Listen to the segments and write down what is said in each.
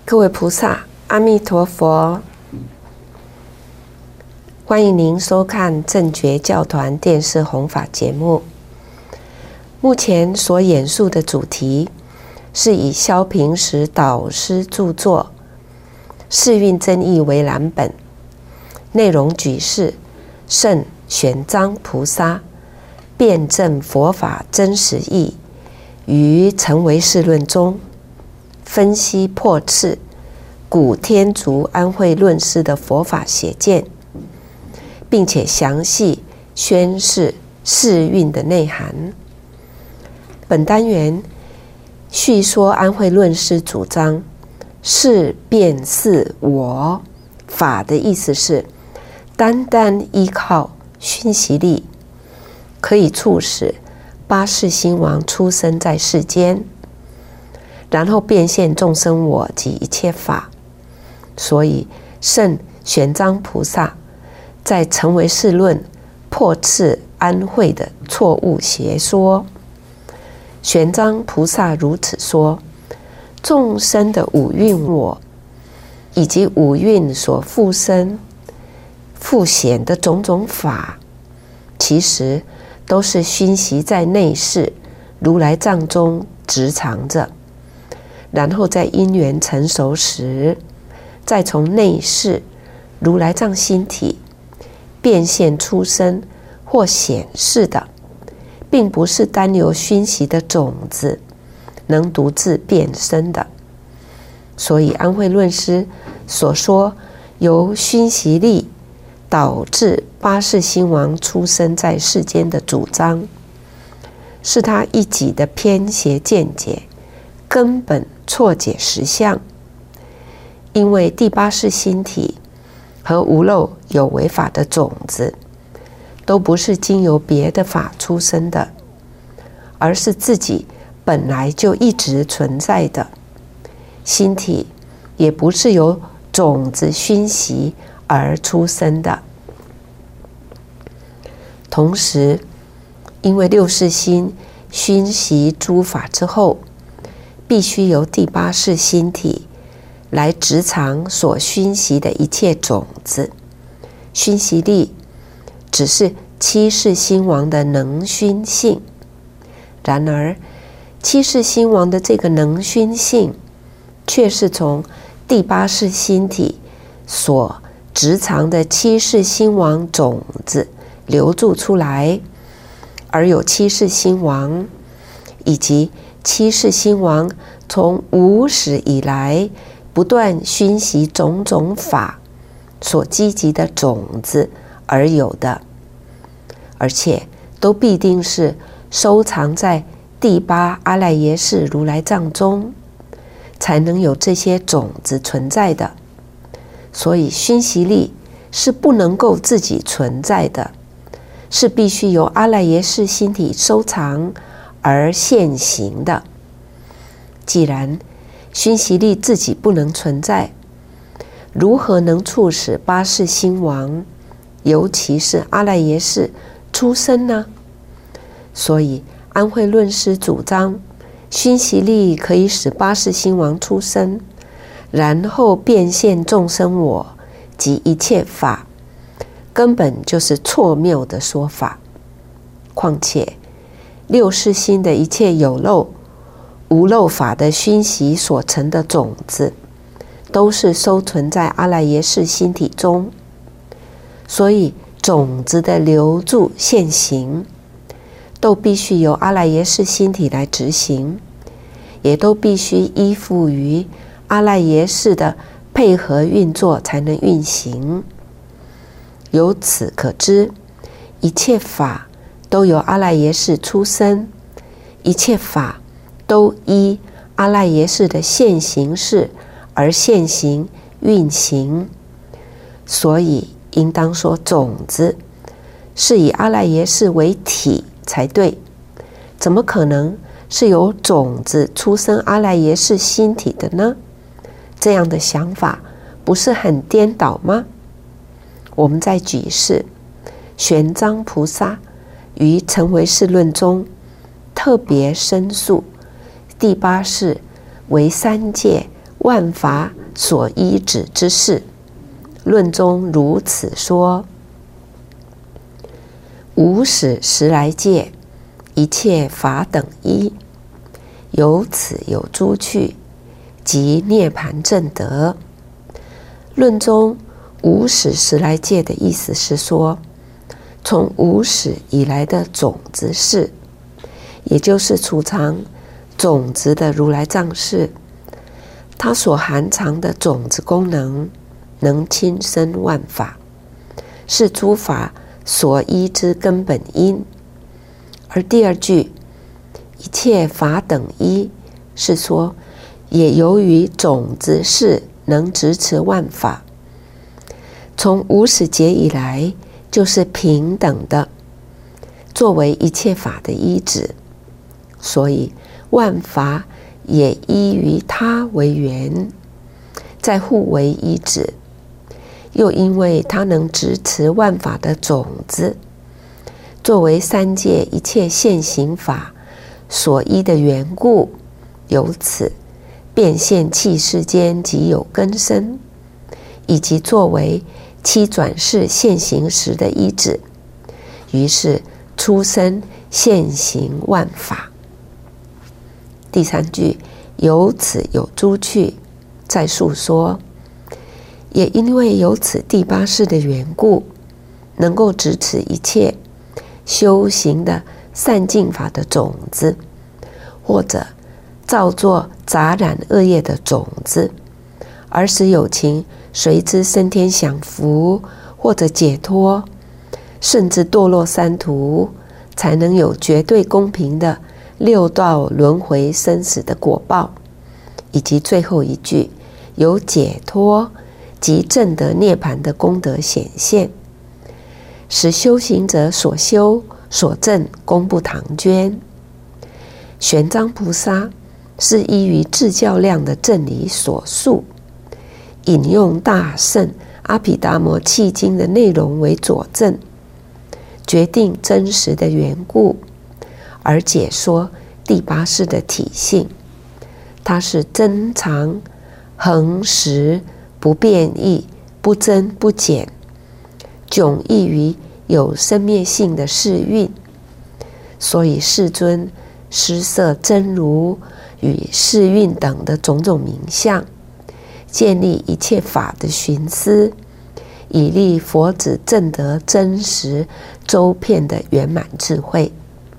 各位菩萨，阿弥陀佛！欢迎您收看正觉教团电视弘法节目。目前所演述的主题是以萧平时导师著作《世运真义》为蓝本，内容举世圣玄奘菩萨辩证佛法真实义于成唯识论中分析破斥古天竺安慧论师的佛法邪见，并且详细宣示世运的内涵。本单元叙说安慧论师主张是辩是我法的意思是，单单依靠熏习力可以促使八世兴亡出生在世间，然后变现众生我及一切法。所以圣玄奘菩萨在成唯识论破斥安慧的错误邪说。玄奘菩萨如此说：众生的五蕴我以及五蕴所附生附显的种种法，其实都是熏习在内室如来藏中直藏着，然后在因缘成熟时，再从内室如来藏心体变现出生或显示的，并不是单由熏习的种子能独自变生的。所以安慧论师所说由熏习力导致八世兴亡出生在世间的主张，是他一己的偏邪见解，根本错解实相。因为第八世心体和无漏有为法的种子都不是经由别的法出生的，而是自己本来就一直存在的。心体也不是由种子熏习而出生的。同时，因为六世心熏习诸法之后，必须由第八世心体来执藏所熏习的一切种子，熏习力只是七世兴亡的能熏性。然而七世兴亡的这个能熏性却是从第八世心体所执藏的七世兴亡种子流注出来，而有七世兴亡以及七世兴亡从无始以来不断熏习种种法所积集的种子而有的，而且都必定是收藏在第八阿赖耶识如来藏中，才能有这些种子存在的。所以熏习力是不能够自己存在的，是必须由阿赖耶识心体收藏而现行的。既然熏习力自己不能存在，如何能促使八世兴亡，尤其是阿赖耶识出生呢？所以安慧论师主张熏习力可以使八世兴亡出生，然后变现众生我及一切法，根本就是错谬的说法。况且六世心的一切有漏无漏法的熏习所成的种子，都是收存在阿赖耶识心体中，所以种子的流注现行都必须由阿赖耶识心体来执行，也都必须依附于阿赖耶识的配合运作才能运行。由此可知，一切法都由阿赖耶识出生，一切法都依阿赖耶识的现行识而现行运行。所以应当说种子是以阿赖耶识为体才对，怎么可能是由种子出生阿赖耶识心体的呢？这样的想法不是很颠倒吗？我们再举示玄奘菩萨于成唯识论中特别申诉第八世为三界万法所依止之事。论中如此说：无始时来界，一切法等一，由此有诸趣，即涅盘正德。论中无始时来界的意思是说，从无始以来的种子事，也就是储藏种子的如来藏事，它所含藏的种子功能，能亲生万法，是诸法所依之根本因。而第二句一切法等一，是说也由于种子事能执持万法，从无始劫以来就是平等的，作为一切法的依止，所以万法也依于它为缘，在互为依止。又因为它能执持万法的种子，作为三界一切现行法所依的缘故，由此变现器世间即有根生，以及作为七转世现行时的依止，于是出生现行万法。第三句由此有诸趣，在述说，也因为有此第八识的缘故，能够执持一切修行的善净法的种子，或者造作杂染恶业的种子，而使有情随之升天享福，或者解脱，甚至堕落三途，才能有绝对公平的六道轮回生死的果报。以及最后一句有解脱及证得涅槃的功德显现，使修行者所修所证功不唐捐。玄奘菩萨是依于至较量的正理所述，引用大圣阿毗达摩契经的内容为佐证，决定真实的缘故，而解说第八识的体性。它是真常恒实不变异，不增不减，迥异于有生灭性的世运。所以世尊施设真如与世运等的种种名相，建立一切法的寻思，以利佛子证得真实周遍的圆满智慧。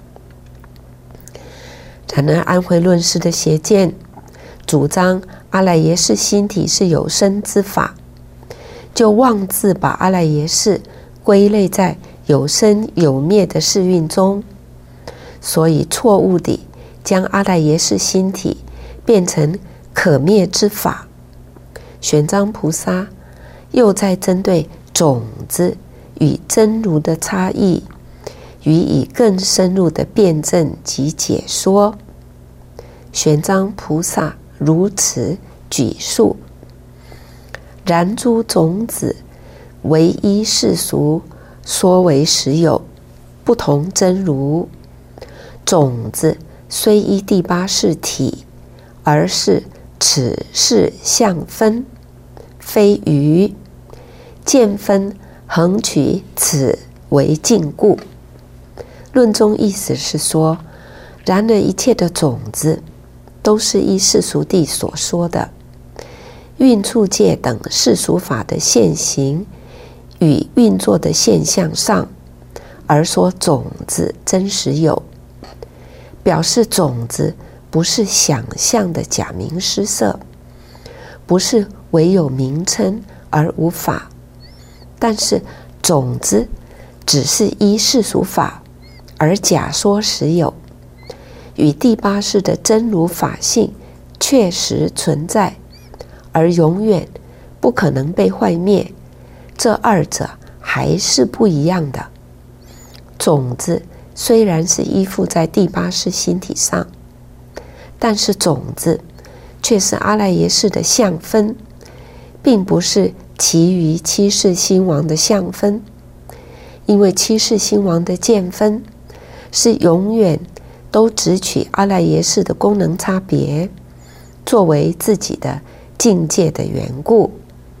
然而安慧论师的邪见主张阿赖耶识心体是有生之法，就妄自把阿赖耶识归类在有生有灭的世运中，所以错误地将阿赖耶识心体变成可灭之法。玄奘菩萨又在针对种子与真如的差异，予以更深入的辩证及解说。玄奘菩萨如此举述：然诸种子唯一世俗说为实有，不同真如。种子虽依第八识体，而是此事相分，非余。见分恒取此为禁故。论中意思是说，然而一切的种子都是依世俗谛所说的运处界等世俗法的现行与运作的现象上，而说种子真实有，表示种子不是想象的假名施设，不是唯有名称而无法，但是种子只是依世俗法而假说实有，与第八识的真如法性确实存在，而永远不可能被坏灭，这二者还是不一样的。种子虽然是依附在第八识心体上，但是种子却是阿赖耶识的相分，并不是其余七世心王的相分。因为七世心王的见分是永远都只取阿赖耶识的功能差别作为自己的境界的缘故。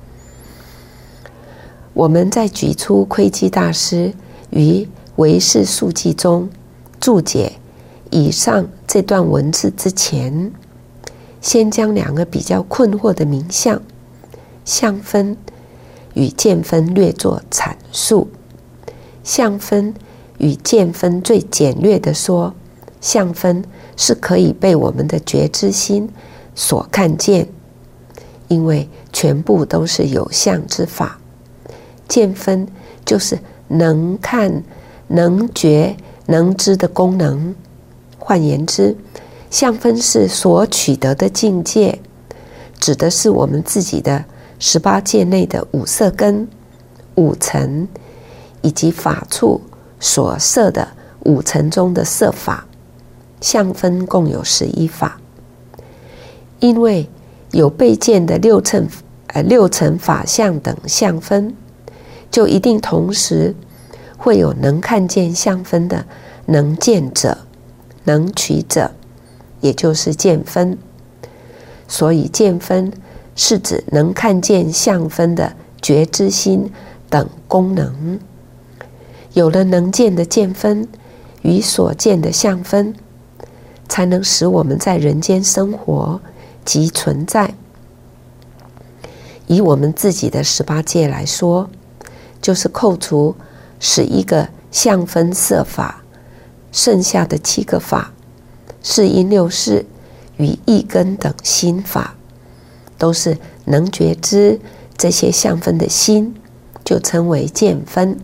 我们在举出窥基大师于唯识述记中注解以上这段文字之前，先将两个比较困惑的名相相分与见分略作阐述。相分与见分最简略的说，相分是可以被我们的觉知心所看见，因为全部都是有相之法。见分就是能看、能觉、能知的功能。换言之，相分是所取得的境界，指的是我们自己的18界内的五色根、五尘，以及法处所摄的五尘中的色法。相分共有11法，因为有被见的六尘法相等相分，就一定同时会有能看见相分的能见者、能取者，也就是见分。所以见分是指能看见相分的觉知心等功能。有了能见的见分与所见的相分，才能使我们在人间生活及存在。以我们自己的18界来说，就是扣除11个相分色法，剩下的7个法，是因六识与意根等心法，都是能觉知这些相分的心，就称为见分。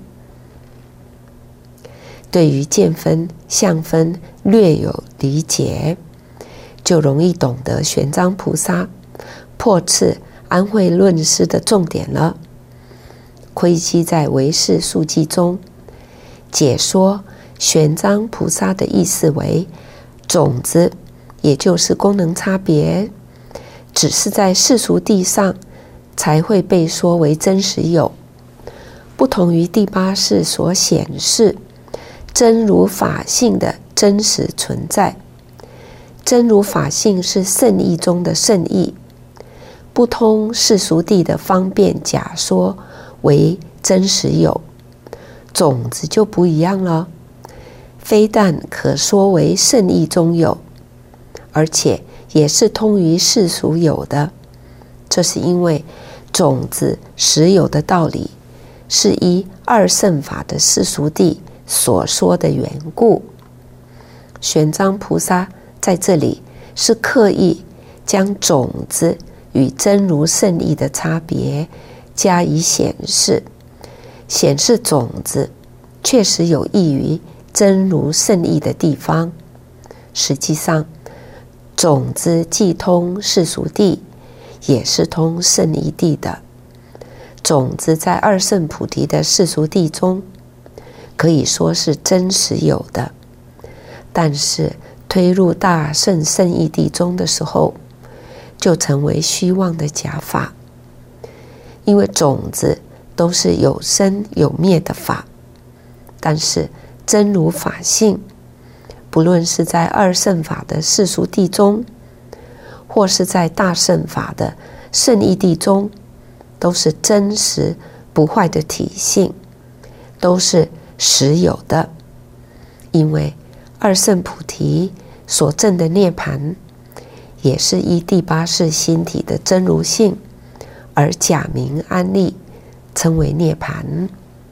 对于见分、相分略有理解，就容易懂得玄奘菩萨破斥安慧论师的重点了。窥基在唯识述记中解说玄奘菩萨的意思为，种子也就是功能差别，只是在世俗地上才会被说为真实有，不同于第8识所显示真如法性的真实存在。真如法性是圣义中的圣义，不通世俗地的方便假说为真实有。种子就不一样了，非但可说为圣义中有，而且也是通于世俗有的。这是因为种子实有的道理是依二乘法的世俗地所说的缘故。玄奘菩萨在这里是刻意将种子与真如圣义的差别加以显示，显示种子确实有益于真如圣义的地方。实际上，种子既通世俗地，也是通圣义地的。种子在二乘菩提的世俗地中，可以说是真实有的，但是推入大乘圣义地中的时候，就成为虚妄的假法。因为种子都是有生有灭的法，但是真如法性，不论是在二乘法的世俗地中，或是在大乘法的圣义地中，都是真实不坏的体性，都是实有的。因为二乘菩提所证的涅槃，也是依第8识心体的真如性而假名安立，称为涅槃。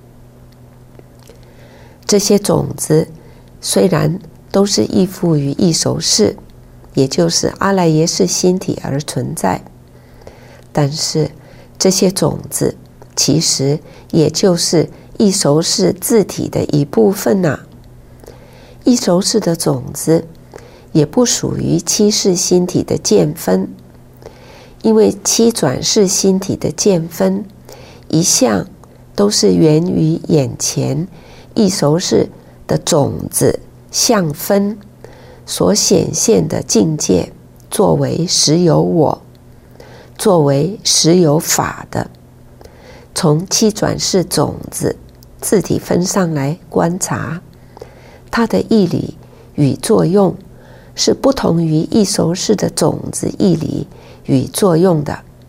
这些种子虽然都是依附于异熟识，也就是阿赖耶识心体而存在，但是这些种子其实也就是异熟识自体的一部分啊。异熟识的种子也不属于七识心体的见分，因为七转识心体的见分一向都是源于眼前异熟识的种子相分所显现的境界，作为实有我，作为实有法的。从七转识种子自体分上来观察，它的义理与作用是不同于异熟识的种子义理与作用的。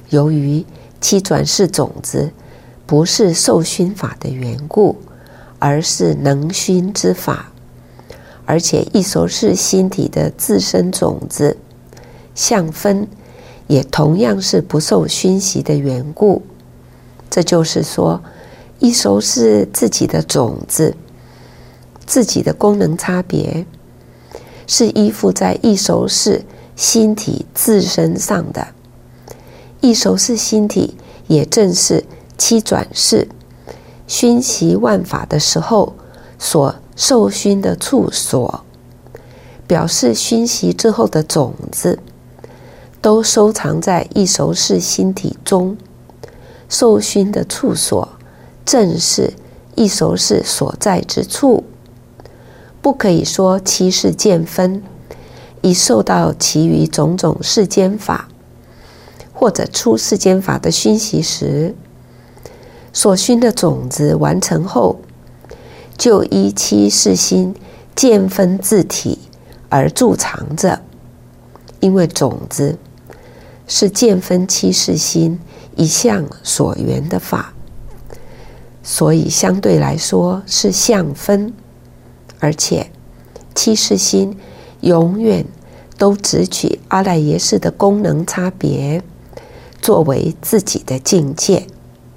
由于七转世种子不是受熏法的缘故，而是能熏之法，而且异熟识心体的自身种子相分也同样是不受熏习的缘故。这就是说，异熟识自己的种子，自己的功能差别，是依附在异熟识心体自身上的。异熟识心体也正是七转世熏习万法的时候所受熏的处所，表示熏习之后的种子都收藏在异熟识心体中，受熏的处所正是异熟识所在之处。不可以说七世见分，一受到其余种种世间法或者出世间法的熏习时，所熏的种子完成后，就依七世心见分自体而驻藏着。因为种子是见分七世心一向所缘的法，所以相对来说是相分，而且七世心永远都只取阿赖耶识的功能差别作为自己的境界。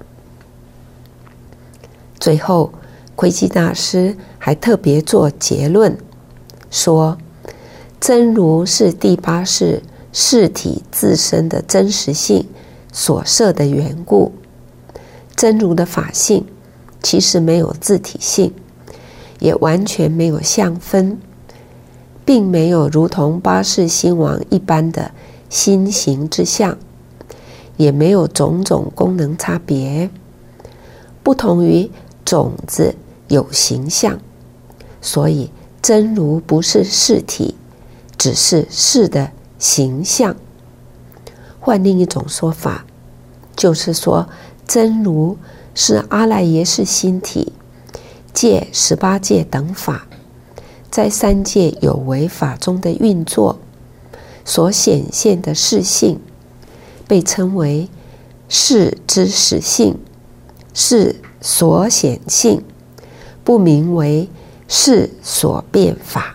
最后，窥基大师还特别做结论说，真如是第八世识体自身的真实性所设的缘故。真如的法性其实没有自体性，也完全没有相分，并没有如同八世心王一般的心行之相，也没有种种功能差别，不同于种子有形象，所以真如不是识体，只是识的形象。换另一种说法，就是说真如是阿赖耶识心体借18界等法在三界有为法中的运作所显现的识性，被称为识之实性，识所显性，不名为识所变法。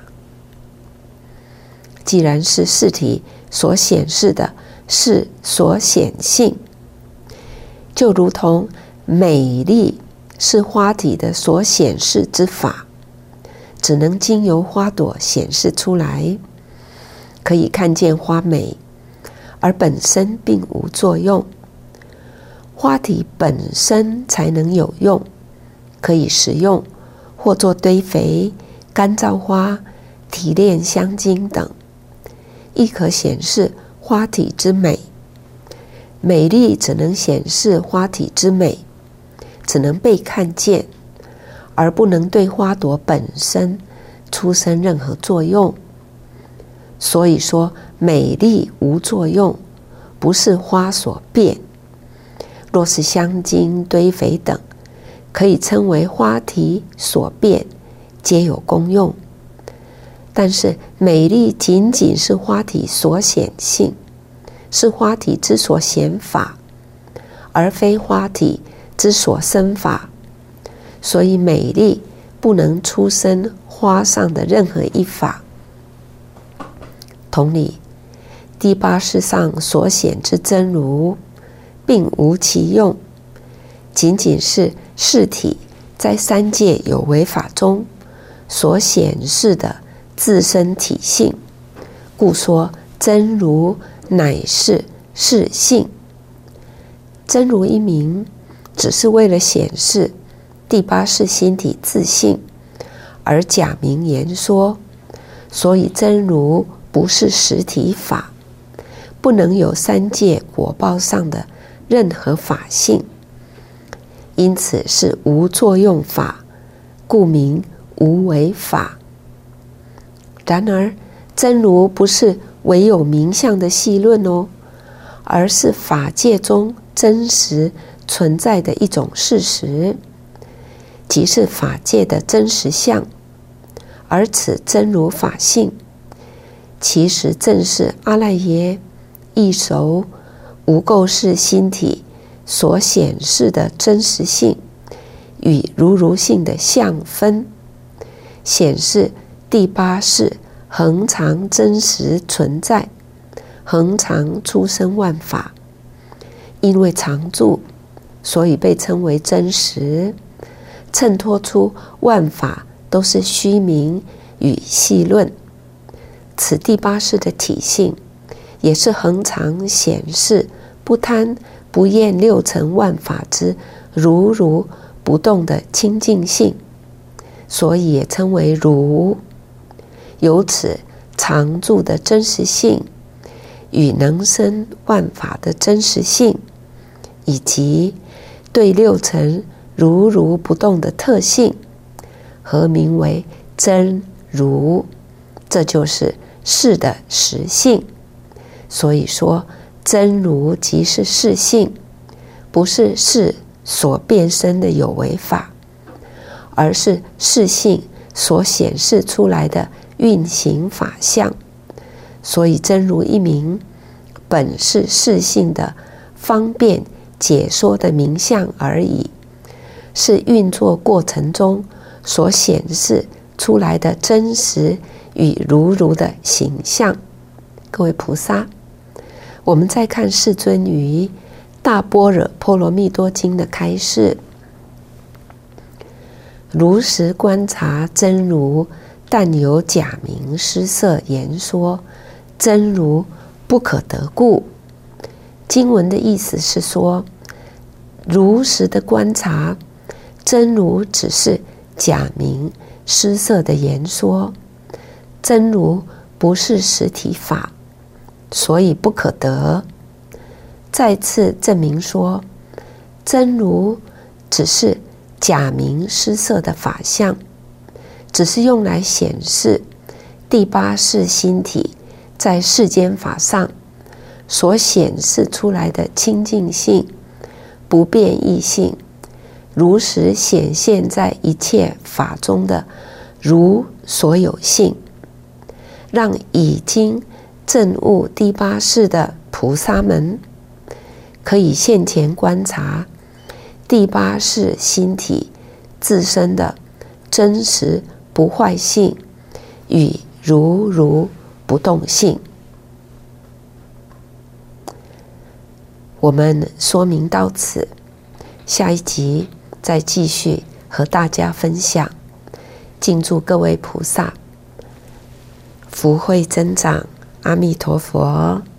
既然是识体所显示的识所显性，就如同美丽是花体的所显示之法，只能经由花朵显示出来，可以看见花美，而本身并无作用。花体本身才能有用，可以食用，或作堆肥、干燥花、提炼香精等，亦可显示花体之美。美丽只能显示花体之美，只能被看见，而不能对花朵本身出生任何作用。所以说美丽无作用，不是花所变。若是香精、堆肥等，可以称为花体所变，皆有功用。但是美丽仅仅是花体所显性，是花体之所显法，而非花体之所生法，所以美丽不能出生花上的任何一法。同理，第八世上所显之真如并无其用，仅仅是识体在三界有为法中所显示的自身体性，故说真如乃是识性。真如一名只是为了显示第八世心体自性而假名言说，所以真如不是实体法，不能有三界果报上的任何法性，因此是无作用法，故名无为法。然而真如不是唯有名相的细论哦，而是法界中真实存在的一种事实，即是法界的真实相。而此真如法性，其实正是阿赖耶、异熟、 无垢世心体所显示的真实性与如如性的相分，显示第八世恒常真实存在，恒常出生万法。因为常住，所以被称为真实，衬托出万法都是虚名与戏论。此第八世的体性，也是恒常显示不贪不厌六尘万法之如如不动的清净性，所以也称为如。由此常住的真实性与能生万法的真实性，以及对六尘如如不动的特性，合名为真如，这就是事的实性。所以说真如即是事性，不是事所变生的有为法，而是事性所显示出来的运行法相。所以真如一名，本是事性的方便解说的名相而已，是运作过程中所显示出来的真实与如如的形象。各位菩萨，我们再看世尊于《大般若波罗蜜多经》的开示：如实观察真如，但有假名施色言说，真如不可得故。经文的意思是说，如实的观察真如只是假名施色的言说，真如不是实体法，所以不可得。再次证明说，真如只是假名施色的法相，只是用来显示第八世心体在世间法上所显示出来的清净性、不变异性，如实显现在一切法中的如所有性，让已经证悟第八世的菩萨们可以现前观察第八世心体自身的真实不坏性与如如不动性。我们说明到此，下一集再继续和大家分享。敬祝各位菩萨福慧增长，阿弥陀佛。